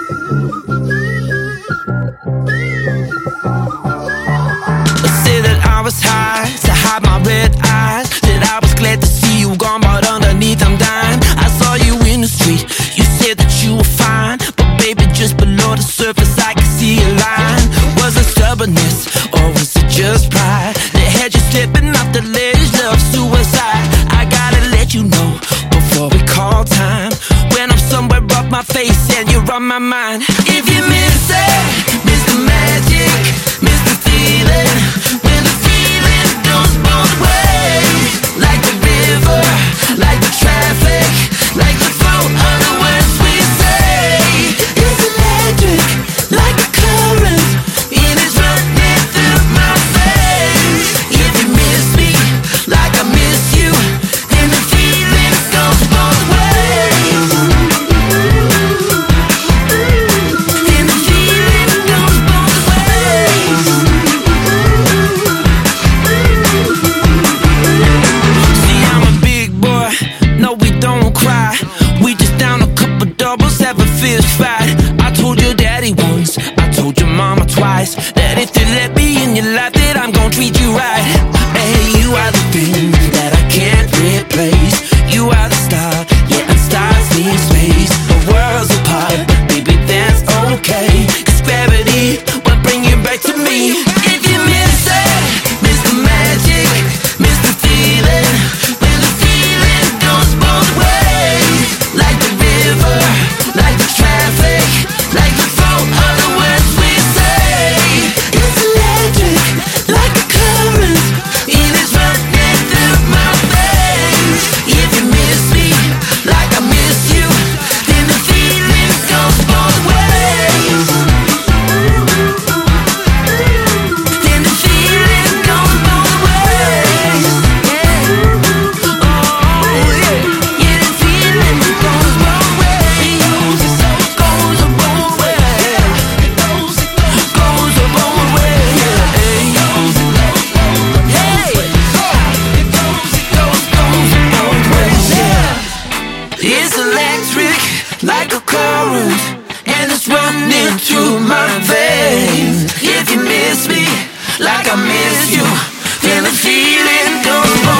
Say that I was high to hide my red eyes, that I was glad to see you gone, but underneath I'm dying. I saw you in the street, you said that you were fine, but baby, just below the surface I could see a line. Was it stubbornness, or was it just pride that had you slipping off the ledge of suicide? I gotta let you know before we call time, when I'm somewhere off my face and you're on my mind. If you miss it, miss the magic, miss the feeling, when the feeling goes both ways, like the river, like the traffic, like the flow of the words we say. It's electric, like a current, and it's running through my veins. If you miss me, like I miss you, then the feeling goes both ways. Then the feeling goes both ways. See, I'm a big boy, no we don't cry. We just down a couple doubles, have a fist fight. I told your daddy once, I told your mama twice, that if they let me in your life, that I'm gonna treat you right. Hey, you are the thing that I can't replace. You are the star, yeah, and stars need space. The world's apart, but baby, that's okay, 'cause gravity will bring you back to me. If you miss it, miss the magic, miss the feeling, when the feeling goes both ways, like the river, like the traffic, like the flow of the words we say. It's electric, like a current, and it's running through my veins. If you miss me, like I miss you, then the feeling goes both ways. Then the feeling goes both ways. Yeah. Oh yeah. Yeah, the feeling goes both ways. Goes both ways. Goes both ways. Hey. Goes both ways. Yeah. It's electric, like a current, and it's running through my veins. If you miss me, like I miss you, then the feeling goes on.